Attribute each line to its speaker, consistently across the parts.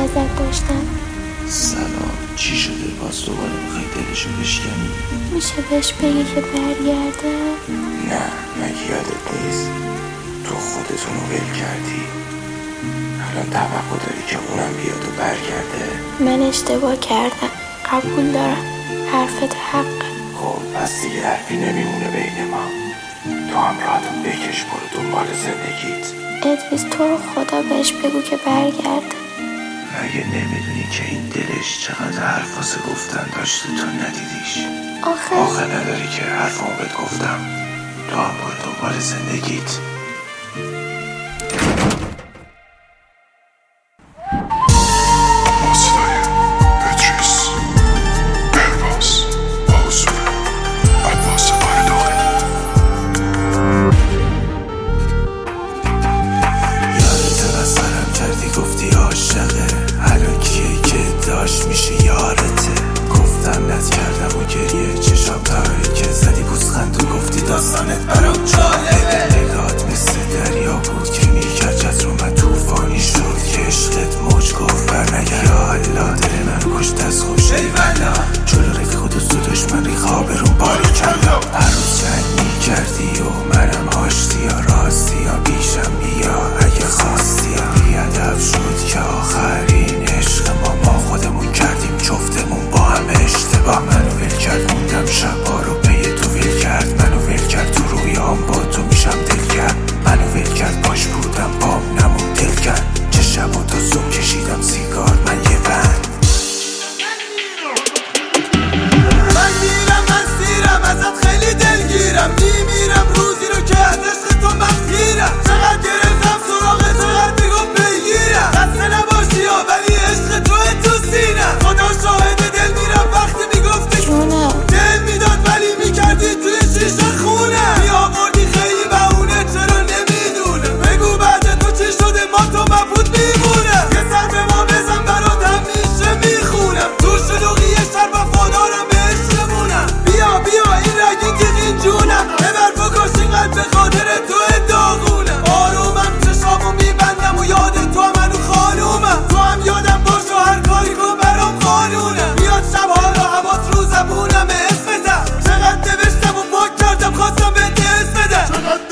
Speaker 1: ازت داشتم.
Speaker 2: سلام، چی شده؟ باز دوباره میخوای دلشو بشکنی؟
Speaker 1: میشه بهش بگی که برگرده؟
Speaker 2: نه، مگه یادت نیست تو خودتونو ول کردی؟ الان توقع داری که اونم بیاد و برگرده؟
Speaker 1: من اشتباه کردم، قبول دارم، حرفت حقه.
Speaker 2: خب پس دیگه حرفی نمیمونه بین ما. تو هم راحتو بکش، برو دنبال زندگیت.
Speaker 1: ادریس تو رو خدا بهش بگو که برگرده.
Speaker 2: مگه نمیدونی که این دلش چقدر حرف واسه گفتن داشته تو ندیدیش؟ آخه نداری که حرفمو بهت گفتم. تو هم برو دنبال زندگیت. گفتی عاشقه، الان کیه که داشت میشه یارته. گفتم نت کردم و گریه چشام تایی که زدی بوزخند و گفتی داستانت برام جالبه. نگات مثل دریا بود که میکرد جد رو من توفانی شد که عشقت موج گفت برنگرد. یا الله دل من کشت از خوش ایوالا، جلو رفیق دوست و دشمن خواب رو باری کلا. هر روز جنگ میکردی و منم آشتی یا راستی یا بیشم بیا اگه خواستی یا بیادب شد که آخرین عشق ما خودمون کردیم جفتمون با هم اشتباه. منو ول کرد موندم شبا رو پی تو ول کرد. منو ول کرد تو رویام با تو میشم دلگرد. منو ول کرد باش بودم بام نمون دل کرد. چه شبا تا صبح کشیدم سیگار من یه بند.
Speaker 3: من سیرم ازت خیلی دلگیرم. میمیرم روزی رو که از عشق تو من پیرم. چقدر گرفتم سراغه چقدر میگم بگیرم. دسته نباشی ها ولی عشق تو سینم. خدا شاهد دل میرم وقتی میگفتی دل میداد ولی میکردی توی شیشه خونه. میآوردی خیلی بهونه چرا نمیدونه. بگو بعد تو چی شده ما تو مبود میمونه. یه سر به ما بزن برات همیشه میخونم. تو شلوغی شهر وفادارم به عشقمونم. بیا این رگی تیغین جونم. ببر بکش اینقدر به خاطر تو داغونم. آرومم چشامو میبندم و یاد تو منو خانومم. تو هم یادم باش و هر کاری کن برام قانونم. میاد شبها رو حواس رو زبونم اسمتم. چقدر نوشتم و پاک کردم خواستم به دست بدم.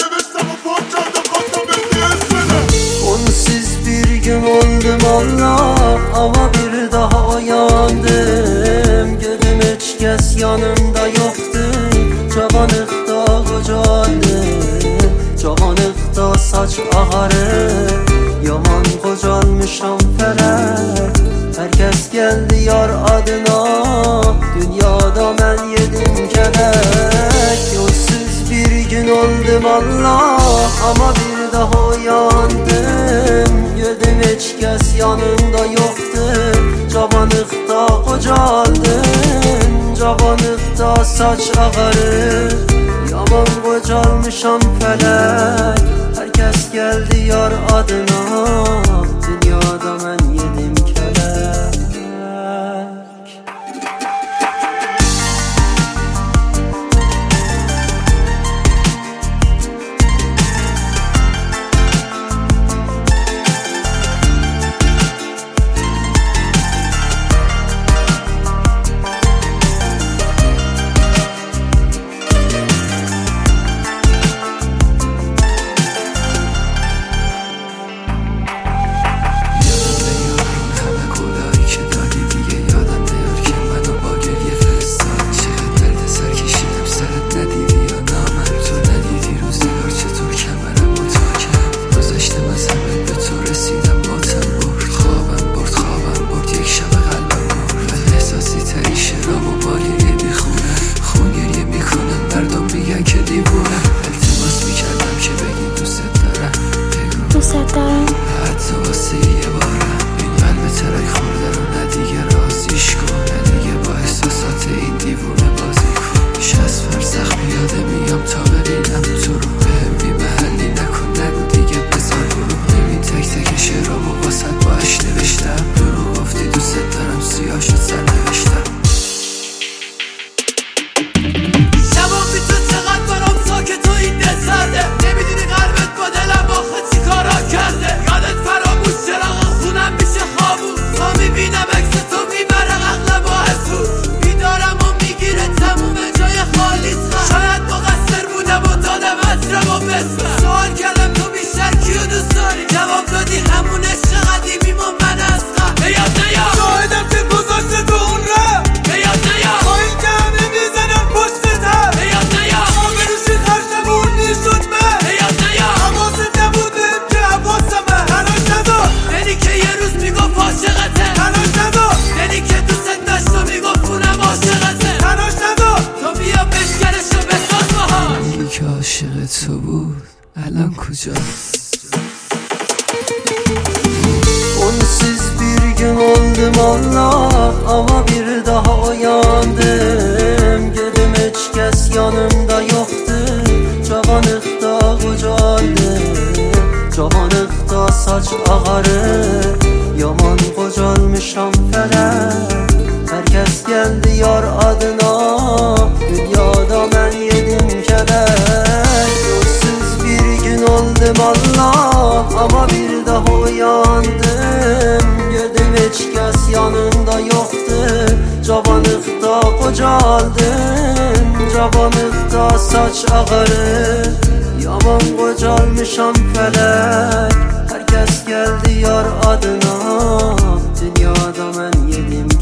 Speaker 4: Onsuz bir gün oldum Allah, ama bir daha yandım. Gözüm hiç kes yanımda yoktu. Cavanlıkta kocaldım, cavanlıkta saç ağarı. Yaman kocalmışam felek, herkes geldi yar adına. Dünyada ben yedim kelek. Yolsuz bir gün oldum Allah, ama bir daha yandım. Gördüm hiç kes yanımda yoktu. Cavanlıkta kocaldım, cavanlıkta saç ağarı. Yaman kocalmışam felek, herkes geldi yar adına. Dünyada ben yedim kelek.
Speaker 5: الان کجاست؟
Speaker 4: Onsuz bir gün oldum Allah, ama bir daha uyandım. Gördüm hiç kes yanımda yoktu. Cavanlıkta qocaldım, cavanlıkta saç ağarır. Yaman qocalmışam felek, herkes geldi yar adına. Dünyada ben yedim kelek. Onsuz bir gün oldum Allah, ama bir daha uyandım. Gördüm hiç kes yanımda yoktu. Cavanlıkta qocaldım, cavanlıkta saç ağarır. Yaman qocalmışam felek, herkes geldi yar adına. Dünyada ben yedim